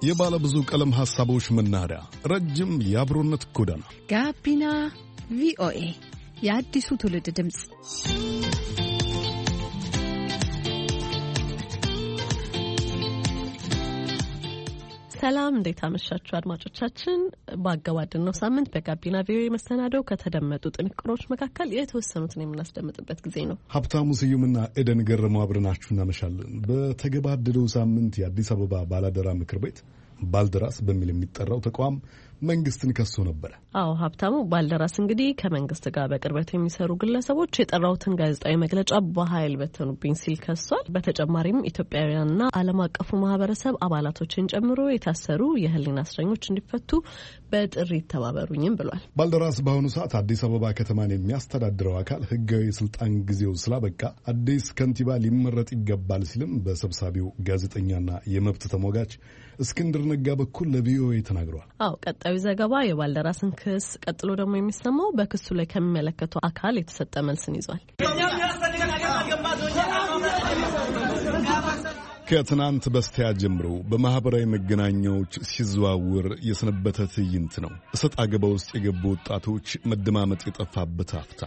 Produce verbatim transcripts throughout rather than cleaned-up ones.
የባለ ብዙ ቀለም ሐሳቦች መናኸሪያ፣ ረጅም የአብሮነት ጎዳና ጋቢና ቪኦኤ የአዲሱ ትውልድ ድምፅ። ሰላም፣ እንዴት አመሻችሁ አድማጮቻችን። ባገባደነው ሳምንት በጋቢና ቪኦኤ መሰናዶው ከተደመጡ ጥንቅሮች መካከል የተወሰኑትን የምናስደምጥበት ጊዜ ነው። ሀብታሙ ስዩምና ኤደን ገረመው አብረናችሁ እናመሻለን። በተገባደደው ሳምንት የአዲስ አበባ ባላደራ ምክር ቤት ባልደራስ በሚል የሚጠራው ተቋም መንግስትን ከሶ ነበር። አዎ ሀብታሙ፣ ባልደራስ እንግዲህ ከመንግስት ጋር በቅርበት የሚሰሩ ግለሰቦች የጠራውትን ጋዜጣዊ መግለጫ በኃይል በተኑብኝ ሲል ከሷል። በተጨማሪም ኢትዮጵያውያንና ዓለም አቀፉ ማህበረሰብ አባላቶችን ጨምሮ የታሰሩ የህሊና እስረኞች እንዲፈቱ በጥሪ ተባበሩኝም ብሏል። ባልደራስ በአሁኑ ሰዓት አዲስ አበባ ከተማን የሚያስተዳድረው አካል ህጋዊ የስልጣን ጊዜው ስላበቃ አዲስ ከንቲባ ሊመረጥ ይገባል ሲልም በሰብሳቢው ጋዜጠኛና የመብት ተሟጋች እስክንድር ነጋ በኩል ለቪኦኤ ተናግረዋል። አዎ ቀጣዩ ዘገባ የባልደራስን ክስ፣ ቀጥሎ ደግሞ የሚሰማው በክሱ ላይ ከሚመለከተው አካል የተሰጠ መልስን ይዟል። ከትናንት በስቲያ ጀምሮ በማህበራዊ መገናኛዎች ሲዘዋወር የሰነበተ ትዕይንት ነው። እሰጥ አገባ ውስጥ የገቡ ወጣቶች መደማመጥ የጠፋበት አፍታ።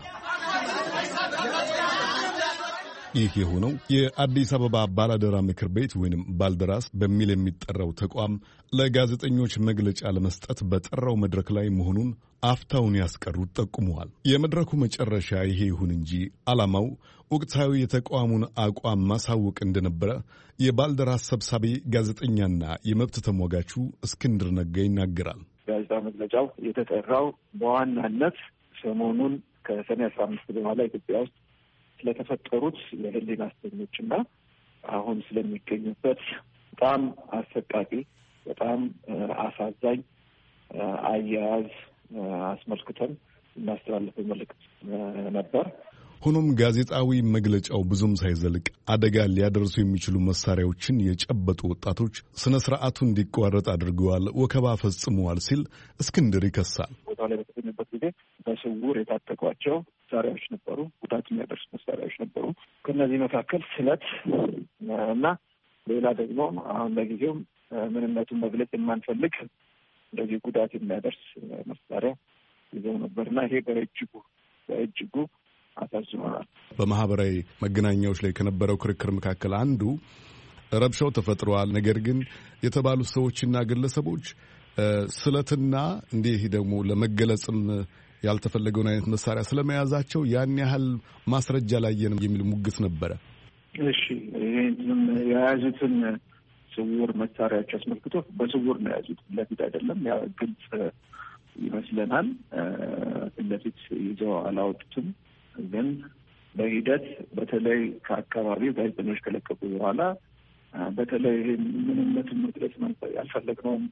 ይህ የሆነው የአዲስ አበባ ባላደራ ምክር ቤት ወይንም ባልደራስ በሚል የሚጠራው ተቋም ለጋዜጠኞች መግለጫ ለመስጠት በጠራው መድረክ ላይ መሆኑን አፍታውን ያስቀሩት ጠቁመዋል። የመድረኩ መጨረሻ ይሄ ይሁን እንጂ ዓላማው ወቅታዊ የተቋሙን አቋም ማሳወቅ እንደነበረ የባልደራስ ሰብሳቢ ጋዜጠኛና የመብት ተሟጋቹ እስክንድር ነጋ ይናገራል። ጋዜጣ መግለጫው የተጠራው በዋናነት ሰሞኑን ከሰኔ አስራ አምስት በኋላ ኢትዮጵያ ውስጥ ስለተፈጠሩት የህሊና እስረኞችና አሁን ስለሚገኙበት በጣም አሰቃቂ በጣም አሳዛኝ አያያዝ አስመልክተን እናስተላልፈው መልእክት ነበር። ሆኖም ጋዜጣዊ መግለጫው ብዙም ሳይዘልቅ አደጋ ሊያደርሱ የሚችሉ መሳሪያዎችን የጨበጡ ወጣቶች ስነ ስርዓቱ እንዲቋረጥ አድርገዋል፣ ወከባ ፈጽመዋል ሲል እስክንድር ይከሳል። ቦታው ላይ በተገኙበት ጊዜ በስውር የታጠቋቸው መሳሪያዎች ነበሩ፣ ጉዳት የሚያደርሱ መሳሪያዎች ነበሩ። ከእነዚህ መካከል ስለት እና ሌላ ደግሞ አሁን ለጊዜው ምንነቱን መግለጽ የማንፈልግ እንደዚህ ጉዳት የሚያደርስ መሳሪያ ይዘው ነበርና ይሄ በእጅጉ በእጅጉ አሳዝኖናል። በማህበራዊ መገናኛዎች ላይ ከነበረው ክርክር መካከል አንዱ ረብሻው ተፈጥሯል፣ ነገር ግን የተባሉት ሰዎችና ግለሰቦች ስለትና እንዲህ ደግሞ ለመገለጽም ያልተፈለገውን አይነት መሳሪያ ስለመያዛቸው ያን ያህል ማስረጃ ላየንም የሚል ሙግት ነበረ። እሺ፣ ይሄን የያዙትን ስውር መሳሪያዎች አስመልክቶ በስውር ነው የያዙት፣ ለፊት አይደለም። ያ ግልጽ ይመስለናል። ለፊት ይዘው አላወጡትም። ግን በሂደት በተለይ ከአካባቢው ጋዜጠኞች ከለቀቁ በኋላ በተለይ ይህን ምንነቱን መግለጽ ያልፈለግነውም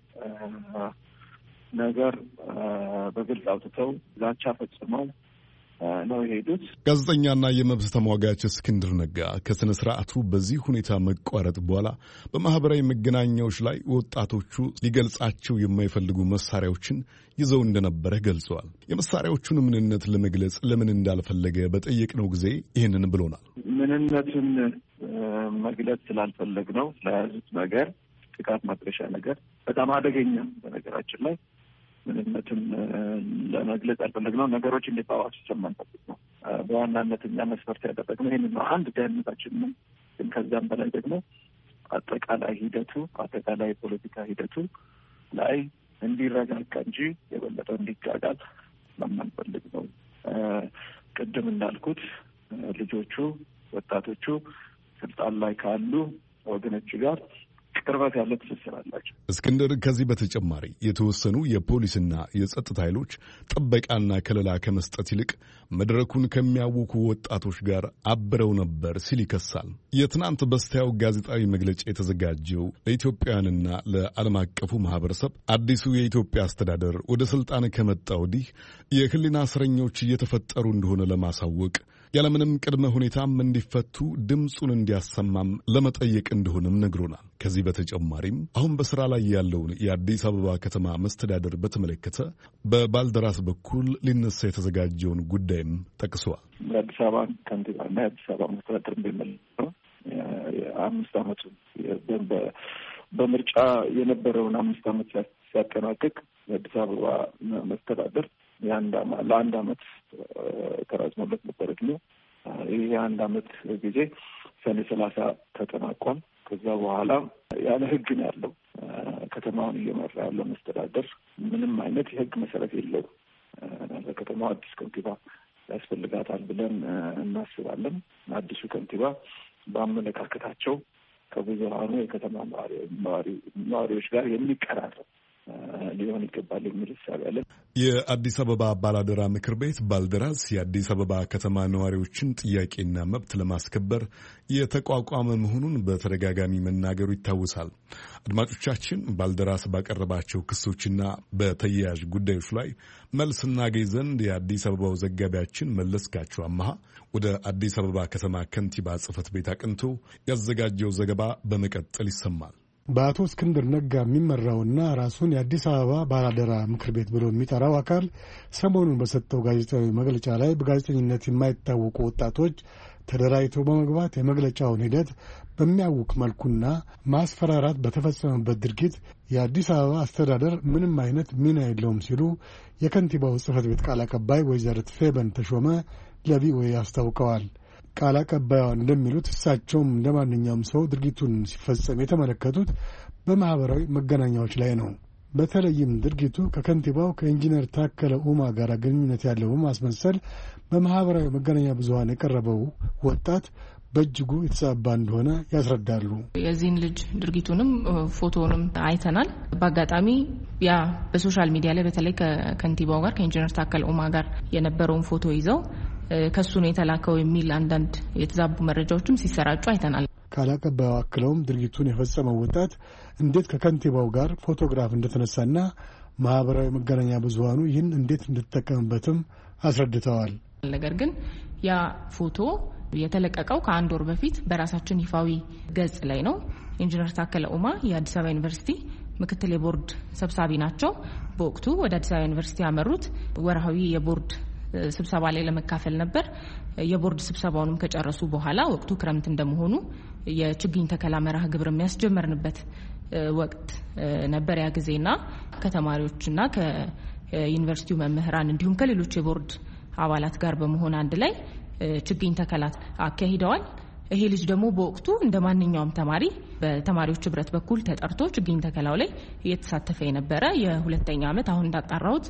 ነገር በግልጽ አውጥተው ዛቻ ፈጽመው ነው የሄዱት። ጋዜጠኛና የመብት ተሟጋች እስክንድር ነጋ ከስነ ስርዓቱ በዚህ ሁኔታ መቋረጥ በኋላ በማህበራዊ መገናኛዎች ላይ ወጣቶቹ ሊገልጻቸው የማይፈልጉ መሳሪያዎችን ይዘው እንደነበረ ገልጸዋል። የመሳሪያዎቹን ምንነት ለመግለጽ ለምን እንዳልፈለገ በጠየቅነው ጊዜ ይህንን ብሎናል። ምንነቱን መግለጽ ስላልፈለግ ነው ለያዙት ነገር ጥቃት ማድረሻ ነገር በጣም አደገኛ በነገራችን ላይ ምንነትን ለመግለጽ ያልፈለግነው ነገሮች እንዲባባሱ ስለማንፈልግ ነው። በዋናነት እኛ መስፈርት ያደረግነው ይህንን ነው። አንድ ደህንነታችን ነው። ግን ከዛም በላይ ደግሞ አጠቃላይ ሂደቱ አጠቃላይ የፖለቲካ ሂደቱ ላይ እንዲረጋጋ እንጂ የበለጠው እንዲጋጋል ስለማንፈልግ ነው። ቅድም እንዳልኩት ልጆቹ ወጣቶቹ ስልጣን ላይ ካሉ ወገኖች ጋር ቅርበት ያለ ትስስር አላቸው። እስክንድር ከዚህ በተጨማሪ የተወሰኑ የፖሊስና የጸጥታ ኃይሎች ጥበቃና ከለላ ከመስጠት ይልቅ መድረኩን ከሚያውኩ ወጣቶች ጋር አብረው ነበር ሲል ይከሳል። የትናንት በስቲያው ጋዜጣዊ መግለጫ የተዘጋጀው ለኢትዮጵያውያንና ለዓለም አቀፉ ማህበረሰብ አዲሱ የኢትዮጵያ አስተዳደር ወደ ስልጣን ከመጣ ወዲህ የህሊና እስረኞች እየተፈጠሩ እንደሆነ ለማሳወቅ ያለምንም ቅድመ ሁኔታም እንዲፈቱ ድምፁን እንዲያሰማም ለመጠየቅ እንደሆነም ነግሮናል። ከዚህ በተጨማሪም አሁን በስራ ላይ ያለውን የአዲስ አበባ ከተማ መስተዳደር በተመለከተ በባልደራስ በኩል ሊነሳ የተዘጋጀውን ጉዳይም ጠቅሰዋል። የአዲስ አበባ ከንቲባና የአዲስ አበባ መስተዳደር እንደሚመለከተው የአምስት ዓመቱ በምርጫ የነበረውን አምስት ዓመት ሲያጠናቅቅ የአዲስ አበባ መስተዳደር የአንድ ለአንድ ዓመት ተራዝሞለት ነበር እድሜው። ይህ የአንድ ዓመት ጊዜ ሰኔ ሰላሳ ተጠናቋል። ከዛ በኋላ ያለ ህግ ነው ያለው። ከተማውን እየመራ ያለው መስተዳደር ምንም አይነት የህግ መሰረት የለውም። ለከተማው አዲስ ከንቲባ ያስፈልጋታል ብለን እናስባለን። አዲሱ ከንቲባ በአመለካከታቸው ከብዙሃኑ የከተማ ነዋሪዎች ጋር የሚቀራረብ ሊሆን ይገባል የሚል ሀሳብ ያለን። የአዲስ አበባ ባላደራ ምክር ቤት ባልደራስ የአዲስ አበባ ከተማ ነዋሪዎችን ጥያቄና መብት ለማስከበር የተቋቋመ መሆኑን በተደጋጋሚ መናገሩ ይታወሳል። አድማጮቻችን፣ ባልደራስ ባቀረባቸው ክሶችና በተያያዥ ጉዳዮች ላይ መልስ እናገኝ ዘንድ የአዲስ አበባው ዘጋቢያችን መለስካቸው አማሃ ወደ አዲስ አበባ ከተማ ከንቲባ ጽሕፈት ቤት አቅንቶ ያዘጋጀው ዘገባ በመቀጠል ይሰማል። በአቶ እስክንድር ነጋ የሚመራውና ራሱን የአዲስ አበባ ባላደራ ምክር ቤት ብሎ የሚጠራው አካል ሰሞኑን በሰጠው ጋዜጣዊ መግለጫ ላይ በጋዜጠኝነት የማይታወቁ ወጣቶች ተደራጅተው በመግባት የመግለጫውን ሂደት በሚያውቅ መልኩና ማስፈራራት በተፈጸመበት ድርጊት የአዲስ አበባ አስተዳደር ምንም አይነት ሚና የለውም ሲሉ የከንቲባው ጽሕፈት ቤት ቃል አቀባይ ወይዘሪት ፌበን ተሾመ ለቪኦኤ አስታውቀዋል። ቃል አቀባይዋ እንደሚሉት እሳቸውም እንደ ማንኛውም ሰው ድርጊቱን ሲፈጸም የተመለከቱት በማኅበራዊ መገናኛዎች ላይ ነው። በተለይም ድርጊቱ ከከንቲባው ከኢንጂነር ታከለ ኡማ ጋር ግንኙነት ያለው በማስመሰል በማኅበራዊ መገናኛ ብዙኃን የቀረበው ወጣት በእጅጉ የተዛባ እንደሆነ ያስረዳሉ። የዚህን ልጅ ድርጊቱንም ፎቶውንም አይተናል። በአጋጣሚ ያ በሶሻል ሚዲያ ላይ በተለይ ከከንቲባው ጋር ከኢንጂነር ታከለ ኡማ ጋር የነበረውን ፎቶ ይዘው ከሱ ነው የተላከው የሚል አንዳንድ የተዛቡ መረጃዎችም ሲሰራጩ አይተናል። ቃል አቀባዩ አክለውም ድርጊቱን የፈጸመው ወጣት እንዴት ከከንቲባው ጋር ፎቶግራፍ እንደተነሳና ማህበራዊ መገናኛ ብዙሃኑ ይህን እንዴት እንድትጠቀምበትም አስረድተዋል። ነገር ግን ያ ፎቶ የተለቀቀው ከአንድ ወር በፊት በራሳችን ይፋዊ ገጽ ላይ ነው። ኢንጂነር ታከለ ኡማ የአዲስ አበባ ዩኒቨርሲቲ ምክትል የቦርድ ሰብሳቢ ናቸው። በወቅቱ ወደ አዲስ አበባ ዩኒቨርሲቲ ያመሩት ወርሃዊ የቦርድ ስብሰባ ላይ ለመካፈል ነበር። የቦርድ ስብሰባውንም ከጨረሱ በኋላ ወቅቱ ክረምት እንደመሆኑ የችግኝ ተከላ መርሃ ግብር የሚያስጀመርንበት ወቅት ነበር ያ ጊዜና ከተማሪዎችና ከዩኒቨርሲቲው መምህራን እንዲሁም ከሌሎች የቦርድ አባላት ጋር በመሆን አንድ ላይ ችግኝ ተከላ አካሂደዋል። ይሄ ልጅ ደግሞ በወቅቱ እንደ ማንኛውም ተማሪ በተማሪዎች ህብረት በኩል ተጠርቶ ችግኝ ተከላው ላይ እየተሳተፈ የነበረ የሁለተኛ ዓመት አሁን እንዳጣራሁት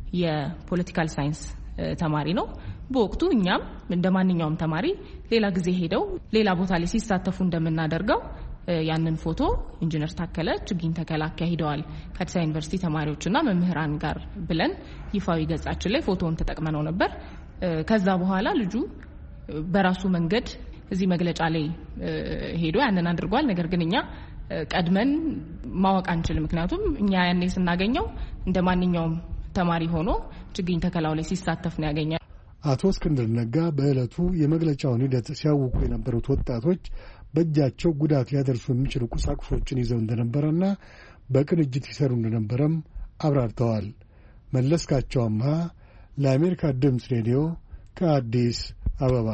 የፖለቲካል ሳይንስ ተማሪ ነው። በወቅቱ እኛም እንደ ማንኛውም ተማሪ ሌላ ጊዜ ሄደው ሌላ ቦታ ላይ ሲሳተፉ እንደምናደርገው ያንን ፎቶ ኢንጂነር ታከለ ችግኝ ተከላ አካሂደዋል ከአዲስ አበባ ዩኒቨርሲቲ ተማሪዎችና መምህራን ጋር ብለን ይፋዊ ገጻችን ላይ ፎቶውን ተጠቅመነው ነበር። ከዛ በኋላ ልጁ በራሱ መንገድ እዚህ መግለጫ ላይ ሄዶ ያንን አድርጓል። ነገር ግን እኛ ቀድመን ማወቅ አንችልም። ምክንያቱም እኛ ያኔ ስናገኘው እንደ ማንኛውም ተማሪ ሆኖ ችግኝ ተከላው ላይ ሲሳተፍ ነው ያገኛል። አቶ እስክንድር ነጋ በዕለቱ የመግለጫውን ሂደት ሲያውቁ የነበሩት ወጣቶች በእጃቸው ጉዳት ሊያደርሱ የሚችሉ ቁሳቁሶችን ይዘው እንደነበረና በቅንጅት ይሰሩ እንደነበረም አብራርተዋል። መለስካቸው አምሃ ለአሜሪካ ድምፅ ሬዲዮ ከአዲስ አበባ።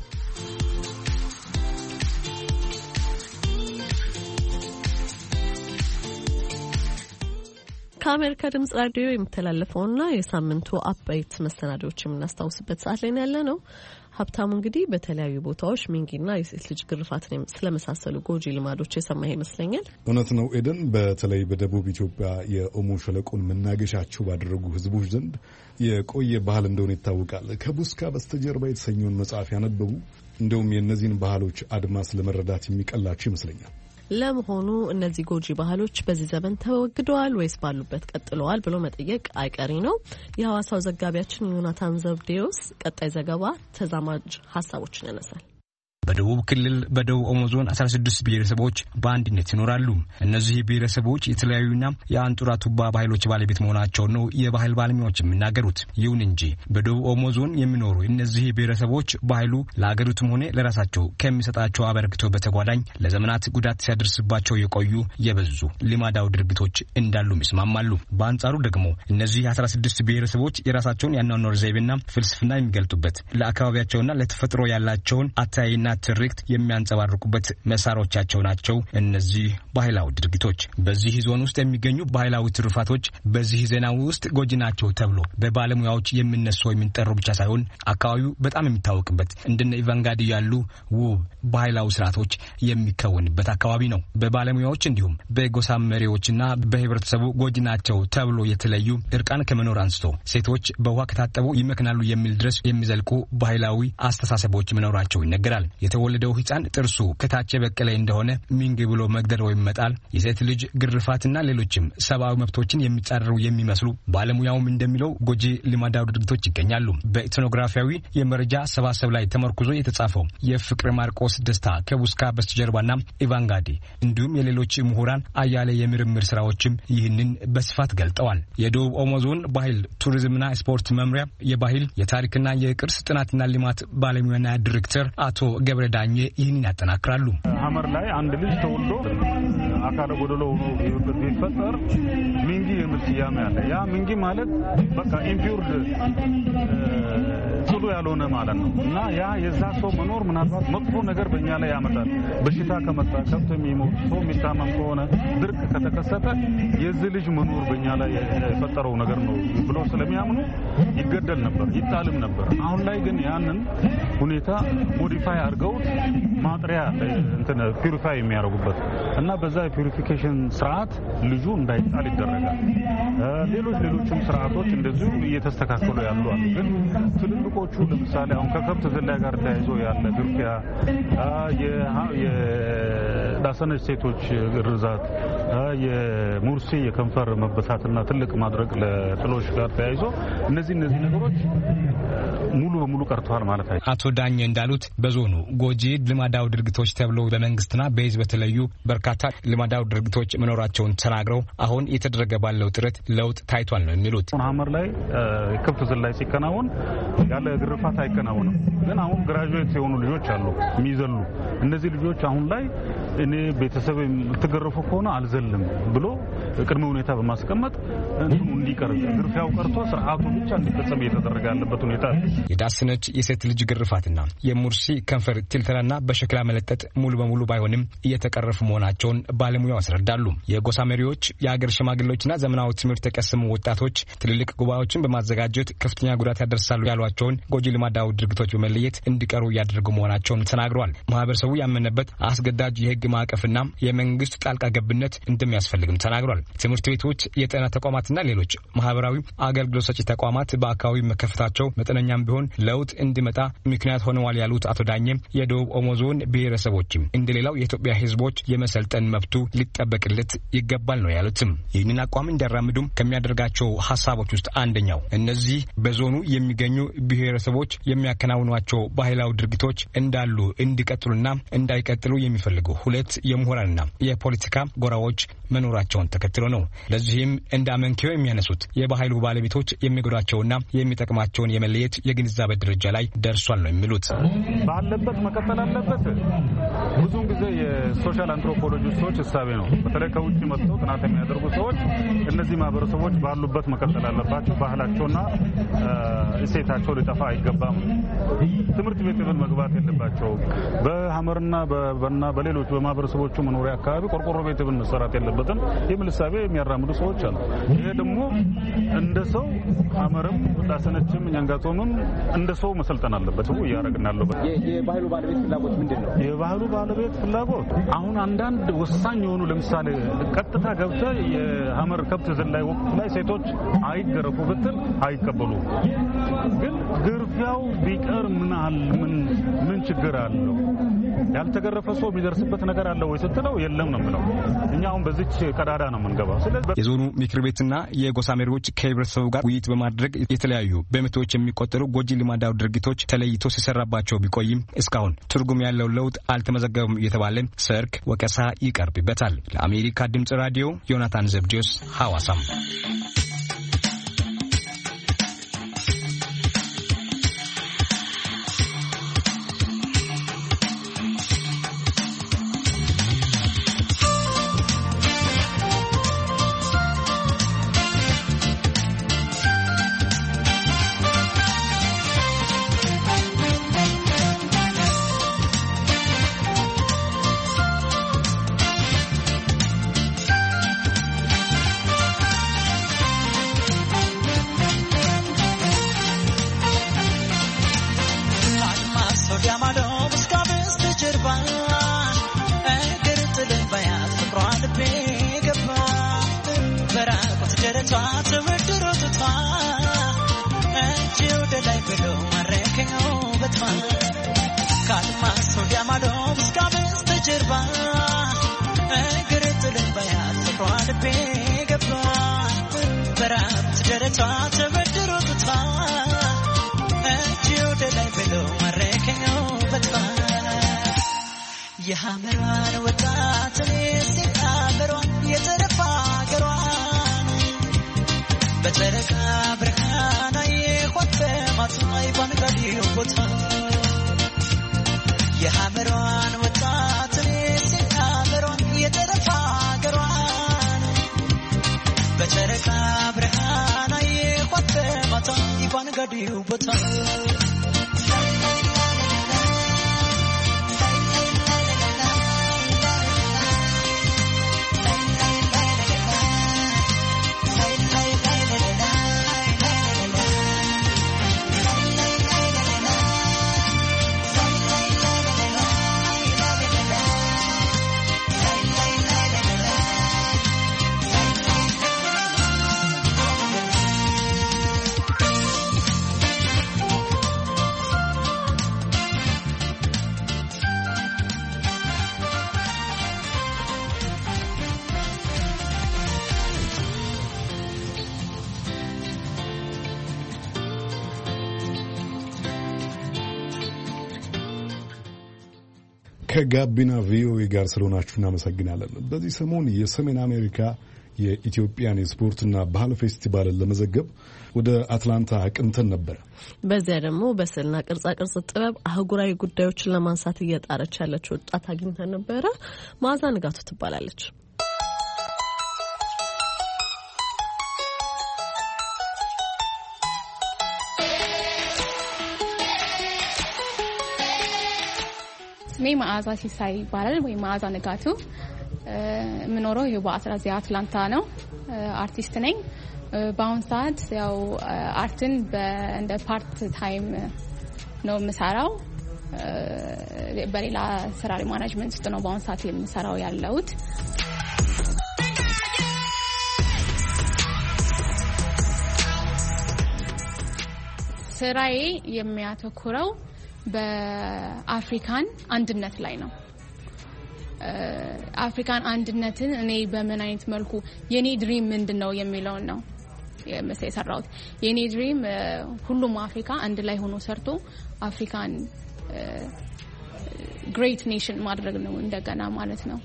ከአሜሪካ ድምጽ ራዲዮ የሚተላለፈውና የሳምንቱ አበይት መሰናዶዎች የምናስታውስበት ሰዓት ላይ ያለ ነው። ሀብታሙ እንግዲህ በተለያዩ ቦታዎች ሚንጊና የሴት ልጅ ግርፋትን ስለመሳሰሉ ጎጂ ልማዶች የሰማ ይመስለኛል። እውነት ነው ኤደን። በተለይ በደቡብ ኢትዮጵያ የኦሞ ሸለቆን መናገሻቸው ባደረጉ ሕዝቦች ዘንድ የቆየ ባህል እንደሆነ ይታወቃል። ከቡስካ በስተጀርባ የተሰኘውን መጽሐፍ ያነበቡ እንደውም የእነዚህን ባህሎች አድማስ ለመረዳት የሚቀላቸው ይመስለኛል። ለመሆኑ እነዚህ ጎጂ ባህሎች በዚህ ዘመን ተወግደዋል ወይስ ባሉበት ቀጥለዋል ብሎ መጠየቅ አይቀሪ ነው። የሐዋሳው ዘጋቢያችን ዮናታን ዘብዴዎስ ቀጣይ ዘገባ ተዛማጅ ሀሳቦችን ያነሳል። በደቡብ ክልል በደቡብ ኦሞ ዞን አስራ ስድስት ብሔረሰቦች በአንድነት ይኖራሉ። እነዚህ ብሔረሰቦች የተለያዩና የአንጡራ ቱባ ባህሎች ባለቤት መሆናቸው ነው የባህል ባለሙያዎች የሚናገሩት። ይሁን እንጂ በደቡብ ኦሞ ዞን የሚኖሩ እነዚህ ብሔረሰቦች ባህሉ ለአገሪቱም ሆነ ለራሳቸው ከሚሰጣቸው አበርክቶ በተጓዳኝ ለዘመናት ጉዳት ሲያደርስባቸው የቆዩ የበዙ ልማዳዊ ድርጊቶች እንዳሉ ይስማማሉ። በአንጻሩ ደግሞ እነዚህ አስራ ስድስት ብሔረሰቦች የራሳቸውን ያኗኗር ዘይቤና ፍልስፍና የሚገልጡበት ለአካባቢያቸውና ለተፈጥሮ ያላቸውን አታይና ትርክት የሚያንጸባርቁበት መሳሪያዎቻቸው ናቸው እነዚህ ባህላዊ ድርጊቶች። በዚህ ዞን ውስጥ የሚገኙ ባህላዊ ትሩፋቶች በዚህ ዜና ውስጥ ጎጂ ናቸው ተብሎ በባለሙያዎች የሚነሱ የሚጠሩ ብቻ ሳይሆን አካባቢው በጣም የሚታወቅበት እንደነ ኢቫንጋዲ ያሉ ውብ ባህላዊ ስርዓቶች የሚከወንበት አካባቢ ነው። በባለሙያዎች እንዲሁም በጎሳ መሪዎችና በህብረተሰቡ ጎጂ ናቸው ተብሎ የተለዩ እርቃን ከመኖር አንስቶ ሴቶች በውሃ ከታጠቡ ይመክናሉ የሚል ድረስ የሚዘልቁ ባህላዊ አስተሳሰቦች መኖራቸው ይነገራል። የተወለደው ህፃን ጥርሱ ከታች በቀለ እንደሆነ ሚንግ ብሎ መግደል ወይም መጣል፣ የሴት ልጅ ግርፋትና ሌሎችም ሰብአዊ መብቶችን የሚጻረሩ የሚመስሉ ባለሙያውም እንደሚለው ጎጂ ልማዳዊ ድርጊቶች ይገኛሉ። በኢትኖግራፊያዊ የመረጃ ሰባሰብ ላይ ተመርኩዞ የተጻፈው የፍቅር ማርቆስ ደስታ ከቡስካ በስተጀርባና ኢቫንጋዲ እንዲሁም የሌሎች ምሁራን አያሌ የምርምር ስራዎችም ይህንን በስፋት ገልጠዋል። የደቡብ ኦሞ ዞን ባህል ቱሪዝምና ስፖርት መምሪያ የባህል የታሪክና የቅርስ ጥናትና ልማት ባለሙያና ዲሬክተር አቶ ገብረ ዳኘ ይህንን ያጠናክራሉ። ሐመር ላይ አንድ ልጅ ተወልዶ አካለ ጎደሎ ሆኖ ቢፈጠር ሚንጊ የሚል ስያሜ አለ። ያ ሚንጊ ማለት በቃ ኢምፒውርድ ጽዱ ያልሆነ ማለት ነው እና ያ የዛ ሰው መኖር ምናልባት መጥፎ ነገር በእኛ ላይ ያመጣል። በሽታ ከመጣ ከብት የሚሞት ሰው የሚታመም ከሆነ ድርቅ ከተከሰተ የዚህ ልጅ መኖር በእኛ ላይ የፈጠረው ነገር ነው ብሎ ስለሚያምኑ ይገደል ነበር፣ ይጣልም ነበር። አሁን ላይ ግን ያንን ሁኔታ ሞዲፋይ አድርገው ማጥሪያ እንትን ፒዩሪፋይ የሚያደርጉበት እና በዛ የፒዩሪፊኬሽን ስርዓት ልጁ እንዳይጣል ይደረጋል። ሌሎች ሌሎችም ስርዓቶች እንደዚሁ እየተስተካከሉ ያሉ አሉ። ግን ትልልቆቹ ለምሳሌ አሁን ከከብት ዝላይ ጋር ተያይዞ ያለ ግርፊያ፣ የዳሰነች ሴቶች ግርዛት፣ የሙርሲ የከንፈር መበሳትና ትልቅ ማድረግ ለጥሎሽ ጋር ተያይዞ እነዚህ እነዚህ ነገሮች ሙሉ በሙሉ ቀርተዋል ማለት ነው። አቶ ዳኘ እንዳሉት በዞኑ ጎጂ ልማዳዊ ድርጊቶች ተብለው በመንግስትና በህዝብ በተለዩ በርካታ ልማዳዊ ድርጊቶች መኖራቸውን ተናግረው አሁን የተደረገ ባለው ጥረት ለውጥ ታይቷል ነው የሚሉት። ሐመር ላይ ከብት ዝላይ ሲከናወን ያለ ግርፋት አይከናወንም። ግን አሁን ግራጁዌት የሆኑ ልጆች አሉ የሚዘሉ። እነዚህ ልጆች አሁን ላይ እኔ ቤተሰብ ተገረፉ ከሆነ አልዘልም ብሎ ቅድመ ሁኔታ በማስቀመጥ እንትኑ እንዲቀር ግርፊያው ቀርቶ ስርዓቱ ብቻ እንዲፈጸም እየተደረገ ያለበት ሁኔታ አለ። የዳስነች የሴት ልጅ ግርፋትና የሙርሲ ከንፈር ትልተላና በሸክላ መለጠጥ ሙሉ በሙሉ ባይሆንም እየተቀረፉ መሆናቸውን ባለሙያው ያስረዳሉ። የጎሳ መሪዎች፣ የአገር ሽማግሌዎችና ዘመናዊ ትምህርት የቀሰሙ ወጣቶች ትልልቅ ጉባኤዎችን በማዘጋጀት ከፍተኛ ጉዳት ያደርሳሉ ያሏቸውን ጎጂ ልማዳዊ ድርጊቶች በመለየት እንዲቀሩ እያደረጉ መሆናቸውን ተናግረዋል። ማህበረሰቡ ያመነበት አስገዳጅ የህግ ማዕቀፍና የመንግስት ጣልቃ ገብነት እንደሚያስፈልግም ተናግሯል። ትምህርት ቤቶች፣ የጤና ተቋማትና ሌሎች ማህበራዊ አገልግሎት ሰጪ ተቋማት በአካባቢው መከፈታቸው መጠነኛም ቢሆን ለውጥ እንዲመጣ ምክንያት ሆነዋል ያሉት አቶ ዳኘም የደቡብ ኦሞ ዞን ብሔረሰቦችም እንደሌላው የኢትዮጵያ ህዝቦች የመሰልጠን መብቱ ሊጠበቅለት ይገባል ነው ያሉትም። ይህንን አቋም እንዲያራምዱም ከሚያደርጋቸው ሀሳቦች ውስጥ አንደኛው እነዚህ በዞኑ የሚገኙ ብሔረሰቦች የሚያከናውኗቸው ባህላዊ ድርጊቶች እንዳሉ እንዲቀጥሉና እንዳይቀጥሉ የሚፈልጉ ሁለት የምሁራንና የፖለቲካ ጎራዎች መኖራቸውን ተከትሎ ነው። ለዚህም እንደ አመንኪዮ የሚያነሱት የባህሉ ባለቤቶች የሚጎዳቸውና የሚጠቅማቸውን የመለየት የግንዛቤ ደረጃ ላይ ደርሷል ነው የሚሉት። ባለበት መቀጠል አለበት። ብዙውን ጊዜ የሶሻል አንትሮፖሎጂስቶች እሳቤ ነው። በተለይ ከውጭ መጥተው ጥናት የሚያደርጉ ሰዎች እነዚህ ማህበረሰቦች ባሉበት መቀጠል አለባቸው፣ ባህላቸውና እሴታቸው ሊጠፋ አይገባም፣ ትምህርት ቤት ብን መግባት የለባቸው፣ በሐመርና በበና በሌሎች በማህበረሰቦቹ መኖሪያ አካባቢ ቆርቆሮ ቤት ብን መሰራት የለበትም የሚል እሳቤ የሚያራምዱ ሰዎች አሉ። ይሄ ደግሞ እንደ ሰው ሐመርም ዳሰነችም ኛንጋቶምም እንደ ሰው መሰልጠን አለበት። ሰው ያረግና አለበት። የባህሉ ባለቤት ፍላጎት ምንድነው? የባህሉ ባለቤት ፍላጎት አሁን አንዳንድ ወሳኝ የሆኑ ለምሳሌ ቀጥታ ገብተ የሐመር ከብት ዝላይ ወቅት ላይ ሴቶች አይገረፉ ብትል አይቀበሉ። ግን ግርፊያው ቢቀር ምን ምን ምን ችግር አለው? ያልተገረፈ ሰው ቢደርስበት ነገር አለ ወይ ስትለው የለም ነው የምለው። እኛ አሁን በዚች ቀዳዳ ነው የምንገባው። ስለዚህ የዞኑ ምክር ቤትና የጎሳ መሪዎች ከህብረተሰቡ ጋር ውይይት በማድረግ የተለያዩ በመቶዎች የሚቆጠሩ ጎጂ ልማዳዊ ድርጊቶች ተለይቶ ሲሰራባቸው ቢቆይም እስካሁን ትርጉም ያለው ለውጥ አልተመዘገበም እየተባለ ሰርክ ወቀሳ ይቀርብበታል። ለአሜሪካ ድምጽ ራዲዮ ዮናታን ዘብዲዮስ ሐዋሳም። ተበድሮ ትታ እጅ ወደ ላይ ብሎ ማረከኛው በታ የሐመራን ወጣት ሲታበሯን የተረፋ ገሯን በጨረቃ ብርሃን አይቆጥ ማጥማይ ባንጋዲው ቦታ የሐመራን ወጣት ሲታበሯን የተረፋ ገሯን በጨረቃ ብርሃን አይቆጥ ማጥማይ ባንጋዲው ቦታ ከጋቢና ቪኦኤ ጋር ስለሆናችሁ እናመሰግናለን። በዚህ ሰሞን የሰሜን አሜሪካ የኢትዮጵያን የስፖርትና ባህል ፌስቲቫልን ለመዘገብ ወደ አትላንታ አቅንተን ነበር። በዚያ ደግሞ በስዕልና ቅርጻ ቅርጽ ጥበብ አህጉራዊ ጉዳዮችን ለማንሳት እየጣረች ያለች ወጣት አግኝተን ነበረ። መዓዛ ንጋቱ ትባላለች። ስሜ መዓዛ ሲሳይ ይባላል ወይ መዓዛ ንጋቱ። ምኖረው በአስራዚ አትላንታ ነው። አርቲስት ነኝ። በአሁን ሰዓት ያው አርትን እንደ ፓርት ታይም ነው የምሰራው። በሌላ ስራ ማኔጅመንት ውስጥ ነው በአሁን ሰዓት የምሰራው ያለሁት። ስራዬ የሚያተኩረው በአፍሪካን አንድነት ላይ ነው። አፍሪካን አንድነትን እኔ በምን አይነት መልኩ የኔ ድሪም ምንድነው የሚለው ነው የሰራሁት። የኔ ድሪም ሁሉም አፍሪካ አንድ ላይ ሆኖ ሰርቶ አፍሪካን ግሬት ኔሽን ማድረግ ነው እንደገና ማለት ነው።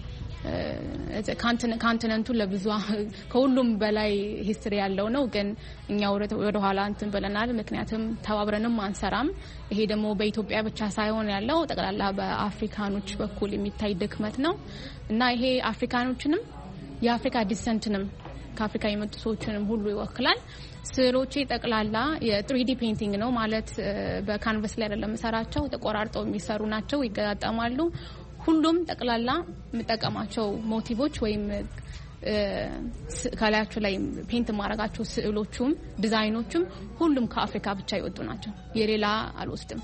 ካንቲነንቱ ለብዙ ከሁሉም በላይ ሂስትሪ ያለው ነው። ግን እኛ ወደ ኋላ እንትን ብለናል። ምክንያቱም ተባብረንም አንሰራም። ይሄ ደግሞ በኢትዮጵያ ብቻ ሳይሆን ያለው ጠቅላላ በአፍሪካኖች በኩል የሚታይ ድክመት ነው እና ይሄ አፍሪካኖችንም የአፍሪካ ዲሰንትንም ከአፍሪካ የመጡ ሰዎችንም ሁሉ ይወክላል። ስዕሎቼ ጠቅላላ የትሪዲ ፔይንቲንግ ነው ማለት በካንቫስ ላይ አይደለም መሰራቸው፣ ተቆራርጠው የሚሰሩ ናቸው፣ ይገጣጠማሉ። ሁሉም ጠቅላላ የምጠቀማቸው ሞቲቮች ወይም ከላያቸው ላይ ፔንት ማረጋቸው ስዕሎቹም ዲዛይኖቹም ሁሉም ከአፍሪካ ብቻ ይወጡ ናቸው። የሌላ አልወስድም።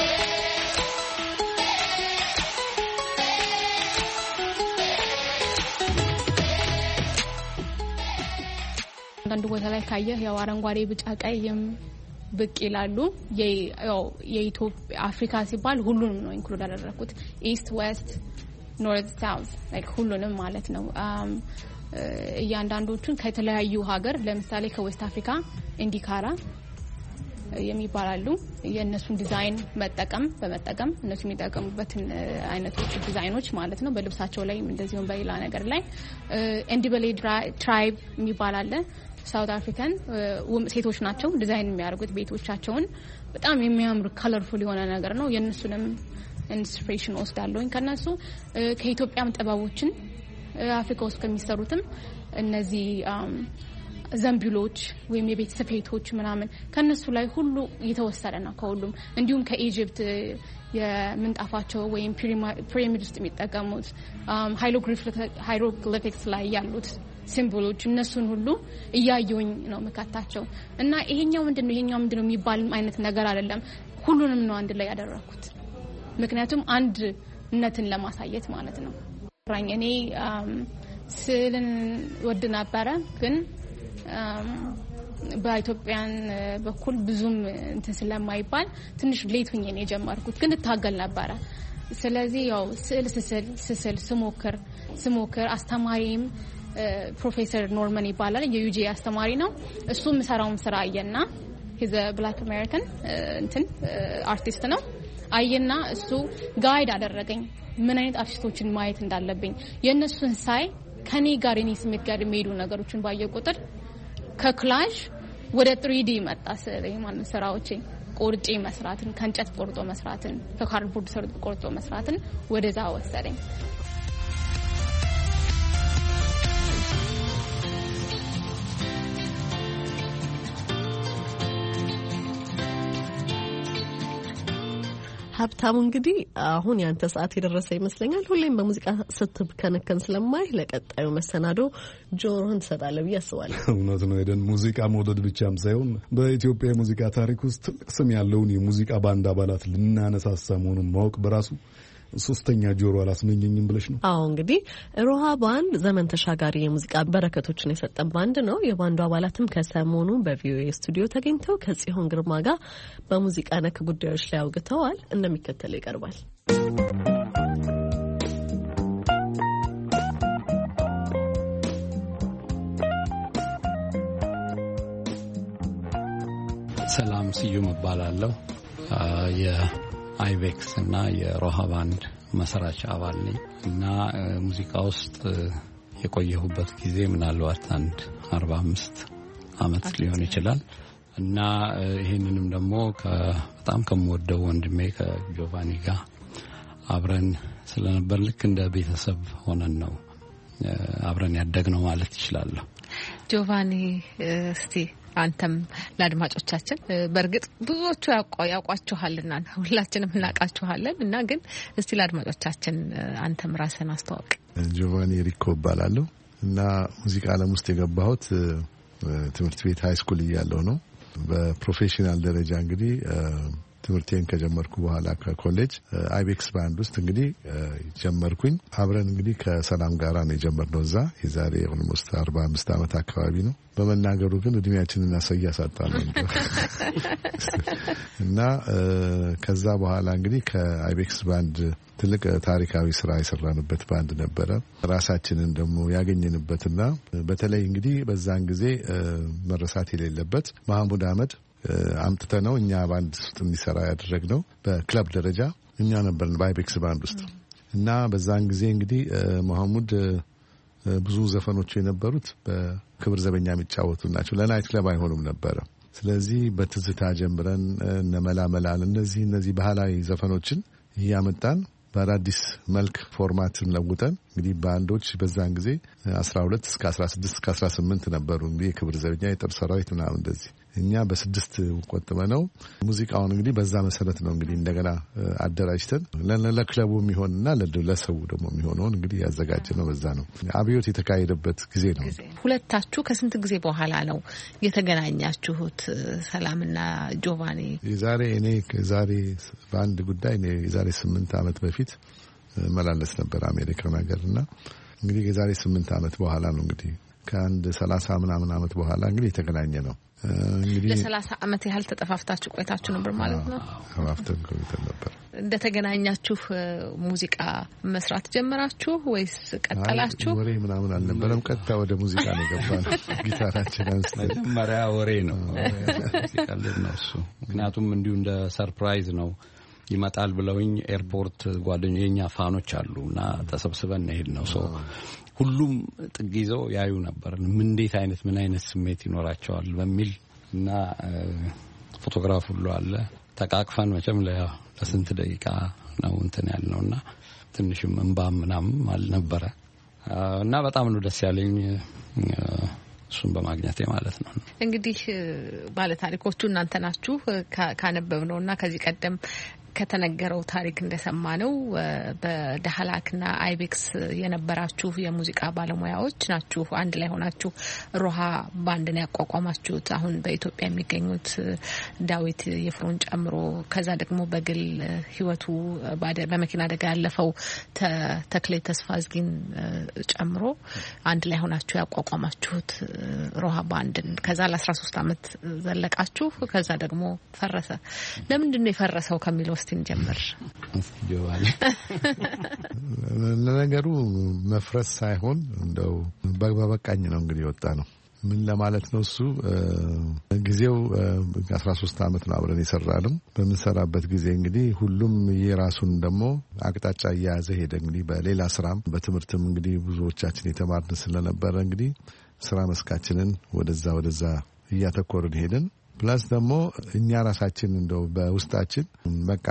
አንዳንድ ቦታ ላይ ካየህ ያው አረንጓዴ፣ ቢጫ፣ ቀይም ብቅ ይላሉ። የኢትዮጵያ አፍሪካ ሲባል ሁሉንም ነው ኢንክሉድ ያደረኩት። ኢስት ዌስት ኖርዝ ሳውዝ ላይክ ሁሉንም ማለት ነው። እያንዳንዶቹን ከተለያዩ ሀገር ለምሳሌ ከዌስት አፍሪካ ኢንዲካራ የሚባላሉ የእነሱን ዲዛይን መጠቀም በመጠቀም እነሱ የሚጠቀሙበትን አይነቶች ዲዛይኖች ማለት ነው። በልብሳቸው ላይ እንደዚሁም በሌላ ነገር ላይ ኤንዲበሌ ትራይብ የሚባል አለ። ሳውት አፍሪካን ሴቶች ናቸው ዲዛይን የሚያደርጉት ቤቶቻቸውን። በጣም የሚያምር ከለርፉል የሆነ ነገር ነው። የነሱንም ኢንስፒሬሽን ወስዳለሁኝ ከነሱ። ከኢትዮጵያም ጥበቦችን አፍሪካ ውስጥ ከሚሰሩትም እነዚህ ዘንቢሎች ወይም የቤት ስፌቶች ምናምን ከነሱ ላይ ሁሉ የተወሰደ ነው ከሁሉም። እንዲሁም ከኢጂፕት የምንጣፋቸው ወይም ፒራሚድ ውስጥ የሚጠቀሙት ሃይሮግሊፊክስ ላይ ያሉት ሲምቦሎች እነሱን ሁሉ እያየሁኝ ነው መካታቸው እና ይሄኛው ምንድነው ይሄኛው ምንድነው የሚባል አይነት ነገር አይደለም። ሁሉንም ነው አንድ ላይ ያደረኩት። ምክንያቱም አንድነትን ለማሳየት ማለት ነው። እኔ ስዕልን ወድ ነበረ ግን በኢትዮጵያን በኩል ብዙም እንትን ስለማይባል ትንሽ ሌት ሆኜ ነው የጀመርኩት፣ ግን እታገል ነበረ። ስለዚህ ያው ስዕል ስስል ስስል ስሞክር ስሞክር አስተማሪም ፕሮፌሰር ኖርማን ይባላል የዩጂ አስተማሪ ነው እሱ ምሰራውን ስራ አየና he's a black american እንትን አርቲስት ነው አየና እሱ ጋይድ አደረገኝ ምን አይነት አርቲስቶችን ማየት እንዳለብኝ የነሱን ሳይ ከኔ ጋር እኔ ስሜት ጋር የሚሄዱ ነገሮችን ባየ ቁጥር ከክላሽ ወደ three D መጣ ስለኝ ማለት ስራዎቼ ቆርጬ መስራትን ከእንጨት ቆርጦ መስራትን ከካርድቦርድ ቆርጦ መስራትን ወደዛ ወሰደኝ ሀብታሙ እንግዲህ አሁን ያንተ ሰዓት የደረሰ ይመስለኛል ሁሌም በሙዚቃ ስትከነከን ስለማይ ለቀጣዩ መሰናዶ ጆሮህን ትሰጣለህ ብዬ አስባለሁ እውነት ነው የደን ሙዚቃ መውደድ ብቻም ሳይሆን በኢትዮጵያ የሙዚቃ ታሪክ ውስጥ ትልቅ ስም ያለውን የሙዚቃ ባንድ አባላት ልናነሳሳ መሆኑን ማወቅ በራሱ ሶስተኛ ጆሮ አላስመኘኝም ብለሽ ነው አዎ እንግዲህ ሮሃ ባንድ ዘመን ተሻጋሪ የሙዚቃ በረከቶችን የሰጠን ባንድ ነው የባንዱ አባላትም ከሰሞኑ በቪኦኤ ስቱዲዮ ተገኝተው ከጽዮን ግርማ ጋር በሙዚቃ ነክ ጉዳዮች ላይ አውግተዋል እንደሚከተለው ይቀርባል ሰላም ስዩም እባላለሁ የአይቤክስ እና የሮሃ ባንድ መስራች አባል ነኝ እና ሙዚቃ ውስጥ የቆየሁበት ጊዜ ምናልባት አንድ አርባ አምስት አመት ሊሆን ይችላል እና ይሄንንም ደግሞ በጣም ከምወደው ወንድሜ ከጆቫኒ ጋር አብረን ስለነበር ልክ እንደ ቤተሰብ ሆነን ነው አብረን ያደግነው ማለት ይችላል ጆቫኒ እስቲ አንተም ለአድማጮቻችን በርግጥ ብዙዎቹ ያውቋችኋልና ሁላችንም እናቃችኋለን እና ግን እስቲ ለአድማጮቻችን አንተም ራስህን አስተዋውቅ ጆቫኒ ሪኮ እባላለሁ እና ሙዚቃ ዓለም ውስጥ የገባሁት ትምህርት ቤት ሃይ ስኩል እያለሁ ነው በፕሮፌሽናል ደረጃ እንግዲህ ትምህርቴን ከጀመርኩ በኋላ ከኮሌጅ አይቤክስ ባንድ ውስጥ እንግዲህ ጀመርኩኝ አብረን እንግዲህ ከሰላም ጋራ ነው የጀመርነው እዛ የዛሬ ኦልሞስት አርባ አምስት አመት አካባቢ ነው በመናገሩ ግን እድሜያችንን አሳያሳጣለን እና ከዛ በኋላ እንግዲህ ከአይቤክስ ባንድ ትልቅ ታሪካዊ ስራ የሰራንበት ባንድ ነበረ ራሳችንን ደግሞ ያገኘንበትና በተለይ እንግዲህ በዛን ጊዜ መረሳት የሌለበት መሐሙድ አህመድ አምጥተነው እኛ ባንድ ውስጥ እንዲሰራ ያደረግነው በክለብ ደረጃ እኛ ነበርን በአይቤክስ ባንድ ውስጥ እና በዛን ጊዜ እንግዲህ መሐሙድ ብዙ ዘፈኖች የነበሩት በክብር ዘበኛ የሚጫወቱ ናቸው ለናይት ክለብ አይሆኑም ነበር ስለዚህ በትዝታ ጀምረን ነመላመላል እነዚህ እነዚህ ባህላዊ ዘፈኖችን ያመጣን በአዲስ መልክ ፎርማትን ለውጠን እንግዲህ ባንዶች በዛን ጊዜ አስራ ሁለት እስከ አስራ ስድስት እስከ አስራ ስምንት ነበሩ እንግዲህ ክብር ዘበኛ የጦር ሰራዊት ምናምን እንደዚህ እኛ በስድስት ቆጥመነው ሙዚቃውን እንግዲህ በዛ መሰረት ነው እንግዲህ እንደገና አደራጅተን ለክለቡ የሚሆንና ለሰው ደግሞ የሚሆነውን እንግዲህ ያዘጋጀነው በዛ ነው አብዮት የተካሄደበት ጊዜ ነው ሁለታችሁ ከስንት ጊዜ በኋላ ነው የተገናኛችሁት ሰላምና ጆቫኒ የዛሬ እኔ ዛሬ በአንድ ጉዳይ ነው የዛሬ ስምንት አመት በፊት መላለስ ነበር አሜሪካ ነገርና እንግዲህ የዛሬ ስምንት አመት በኋላ ነው እንግዲህ ከአንድ ሰላሳ ምናምን አመት በኋላ እንግዲህ የተገናኘ ነው እንግዲህ ለሰላሳ አመት ያህል ተጠፋፍታችሁ ቆይታችሁ ነበር ማለት ነው አፍተን ቆይተን ነበር እንደተገናኛችሁ ሙዚቃ መስራት ጀመራችሁ ወይስ ቀጠላችሁ ወሬ ምናምን አልነበረም ቀጥታ ወደ ሙዚቃ ነው የገባነው ጊታራችን አንስተን መጀመሪያ ወሬ ነው ሙዚቃ ለነሱ ምክንያቱም እንዲሁ እንደ ሰርፕራይዝ ነው ይመጣል ብለውኝ ኤርፖርት ጓደኞቼኛ ፋኖች አሉና ተሰብስበን ሄድ ነው ሶ ሁሉም ጥጊዘው ያዩ ነበር ምን እንዴት አይነት ምን አይነት ስሜት ይኖራቸዋል በሚል እና ፎቶግራፍ ሁሉ አለ ተቃቅፈን መቼም ለስንት ደቂቃ ነው እንትን ያልነውና ትንሽም እንባም ምናምን አልነበረ እና በጣም ነው ደስ ያለኝ እሱን በማግኘቴ ማለት ነው እንግዲህ ባለ ታሪኮቹ እናንተ ናችሁ ካነበብነውና ከዚህ ቀደም ከተነገረው ታሪክ እንደሰማነው በዳህላክና አይቤክስ የነበራችሁ የሙዚቃ ባለሙያዎች ናችሁ አንድ ላይ ሆናችሁ ሮሃ ባንድን ያቋቋማችሁት አሁን በኢትዮጵያ የሚገኙት ዳዊት የፍሮን ጨምሮ ከዛ ደግሞ በግል ህይወቱ በመኪና አደጋ ያለፈው ተክሌ ተስፋዝጊን ጨምሮ አንድ ላይ ሆናችሁ ያቋቋማችሁት ሮሃ ባንድን ከዛ ለ13 አመት ዘለቃችሁ ከዛ ደግሞ ፈረሰ ለምንድን ነው የፈረሰው ከሚለው እስቲ እንጀምር። ጆዋል ለነገሩ መፍረስ ሳይሆን እንደው በበቃኝ ነው እንግዲህ ወጣ ነው። ምን ለማለት ነው እሱ ጊዜው አስራ ሶስት አመት ነው አብረን የሰራነው። በምንሰራበት ጊዜ እንግዲህ ሁሉም የራሱን ደግሞ አቅጣጫ እያያዘ ሄደ። እንግዲህ በሌላ ስራም በትምህርትም እንግዲህ ብዙዎቻችን የተማርን ስለነበረ እንግዲህ ስራ መስካችንን ወደዛ ወደዛ እያተኮርን ሄድን። ፕላስ ደግሞ እኛ ራሳችን እንደው በውስጣችን በቃ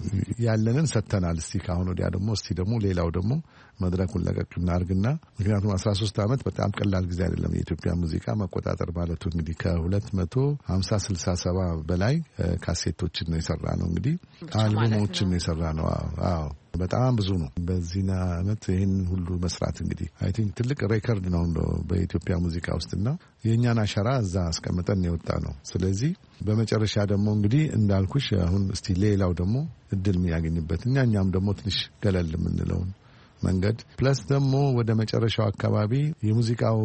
ያለንን ሰተናል። እስቲ ካሁን ወዲያ ደግሞ እስቲ ደግሞ ሌላው ደግሞ መድረኩን ለቀቅ እናርግና ምክንያቱም አስራ ሶስት አመት በጣም ቀላል ጊዜ አይደለም የኢትዮጵያ ሙዚቃ መቆጣጠር ማለቱ። እንግዲህ ከሁለት መቶ ሀምሳ ስልሳ ሰባ በላይ ካሴቶችን ነው የሰራነው። እንግዲህ አልበሞችን ነው የሰራነው። አዎ በጣም ብዙ ነው። በዚህ አመት ይሄን ሁሉ መስራት እንግዲህ አይ ቲንክ ትልቅ ሬከርድ ነው በኢትዮጵያ ሙዚቃ ውስጥና የኛን አሻራ እዛ አስቀምጠን የወጣ ነው። ስለዚህ በመጨረሻ ደግሞ እንግዲህ እንዳልኩሽ አሁን እስቲ ሌላው ደግሞ እድል የሚያገኝበት እኛኛም ደግሞ ትንሽ ገለል የምንለው መንገድ ፕለስ ደግሞ ወደ መጨረሻው አካባቢ የሙዚቃው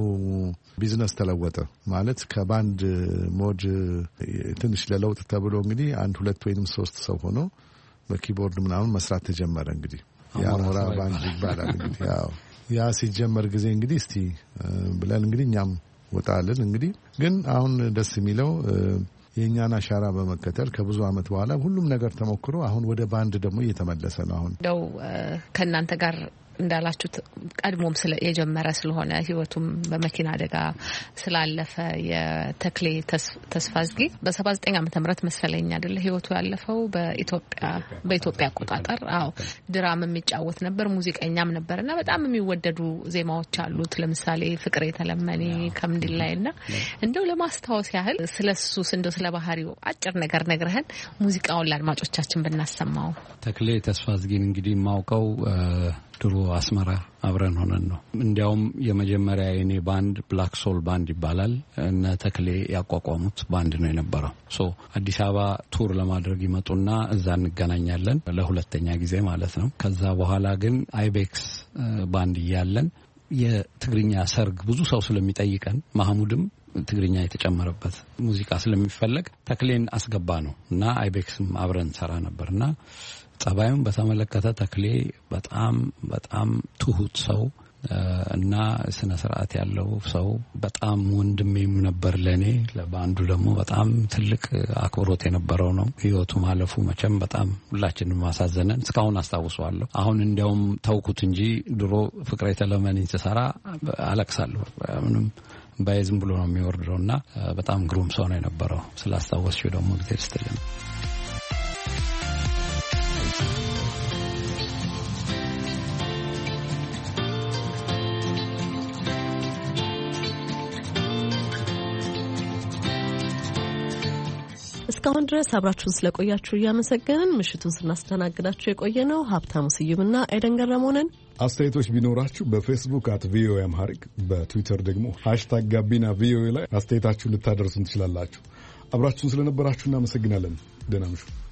ቢዝነስ ተለወጠ ማለት ከባንድ ሞድ ትንሽ ለለውጥ ተብሎ እንግዲህ አንድ ሁለት ወይንም ሶስት ሰው ሆኖ በኪቦርድ ምናምን መስራት ተጀመረ። እንግዲህ ያሞራ ባንድ ይባላል። እንግዲህ ያው ያ ሲጀመር ጊዜ እንግዲህ እስቲ ብለን እንግዲህ እኛም ወጣልን። እንግዲህ ግን አሁን ደስ የሚለው የኛን አሻራ በመከተል ከብዙ አመት በኋላ ሁሉም ነገር ተሞክሮ አሁን ወደ ባንድ ደግሞ እየተመለሰ ነው። አሁን ደው ከናንተ ጋር እንዳላችሁት ቀድሞም ስለ የጀመረ ስለሆነ ህይወቱም በመኪና አደጋ ስላለፈ የተክሌ ተስፋዝጊ በሰባ ዘጠኝ ዓመተ ምህረት መሰለኝ አይደል ህይወቱ ያለፈው በኢትዮጵያ በኢትዮጵያ አቆጣጠር። አዎ ድራም የሚጫወት ነበር፣ ሙዚቀኛም ነበርና በጣም የሚወደዱ ዜማዎች አሉት። ለምሳሌ ፍቅር የተለመኔ ከምንድላይና እንደው ለማስታወስ ያህል ስለሱስ እንደው ስለ ባህሪው አጭር ነገር ነግረህን ሙዚቃውን ለአድማጮቻችን ብናሰማው። ተክሌ ተስፋዝጊን እንግዲህ ማውቀው ድሮ አስመራ አብረን ሆነን ነው። እንዲያውም የመጀመሪያ የኔ ባንድ ብላክ ሶል ባንድ ይባላል እነ ተክሌ ያቋቋሙት ባንድ ነው የነበረው። ሶ አዲስ አበባ ቱር ለማድረግ ይመጡና እዛ እንገናኛለን ለሁለተኛ ጊዜ ማለት ነው። ከዛ በኋላ ግን አይቤክስ ባንድ እያለን የትግርኛ ሰርግ ብዙ ሰው ስለሚጠይቀን ማህሙድም ትግርኛ የተጨመረበት ሙዚቃ ስለሚፈልግ ተክሌን አስገባ ነው እና አይቤክስም አብረን ሰራ ነበርና ጸባዩን በተመለከተ ተክሌ በጣም በጣም ትሁት ሰው እና ስነ ስርዓት ያለው ሰው በጣም ወንድሜም ነበር ለኔ። ለባንዱ ደግሞ በጣም ትልቅ አክብሮት የነበረው ነው። ህይወቱ ማለፉ መቼም በጣም ሁላችንም ማሳዘነን እስካሁን አስታውሰዋለሁ። አሁን እንዲያውም ተውኩት እንጂ ድሮ ፍቅር የተለመነኝ ተሰራ አለቅሳለሁ። ምንም ባይዝም ብሎ ነው የሚወርደውና በጣም ግሩም ሰው ነው የነበረው። ስላስታወስሽው ደግሞ ጊዜ ስትልን እስካሁን ድረስ አብራችሁን ስለቆያችሁ እያመሰገንን ምሽቱን ስናስተናግዳችሁ የቆየነው ሀብታሙ ስዩምና ኤደን ገረመውነን። አስተያየቶች ቢኖራችሁ በፌስቡክ አት ቪኦኤ አምሃሪክ በትዊተር ደግሞ ሃሽታግ ጋቢና ቪኦኤ ላይ አስተያየታችሁን ልታደርሱን ትችላላችሁ። አብራችሁን ስለነበራችሁ እናመሰግናለን። ደህና ምሹ።